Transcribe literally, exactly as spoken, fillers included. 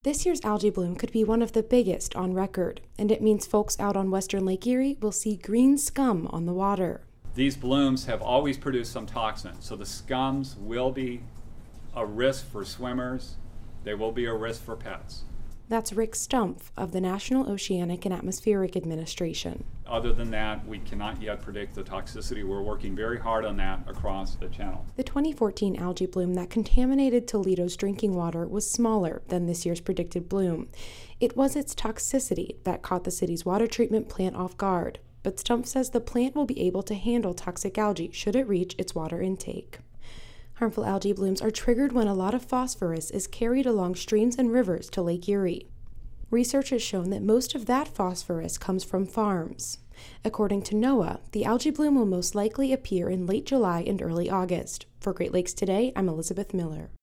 This year's algae bloom could be one of the biggest on record, and it means folks out on western Lake Erie will see green scum on the water. These blooms have always produced some toxin, so the scums will be a risk for swimmers. They will be a risk for pets. That's Rick Stumpf of the National Oceanic and Atmospheric Administration. Other than that, we cannot yet predict the toxicity. We're working very hard on that across the channel. The twenty fourteen algae bloom that contaminated Toledo's drinking water was smaller than this year's predicted bloom. It was its toxicity that caught the city's water treatment plant off guard, but Stumpf says the plant will be able to handle toxic algae should it reach its water intake. Harmful algae blooms are triggered when a lot of phosphorus is carried along streams and rivers to Lake Erie. Research has shown that most of that phosphorus comes from farms. According to NOAA, the algae bloom will most likely appear in late July and early August. For Great Lakes Today, I'm Elizabeth Miller.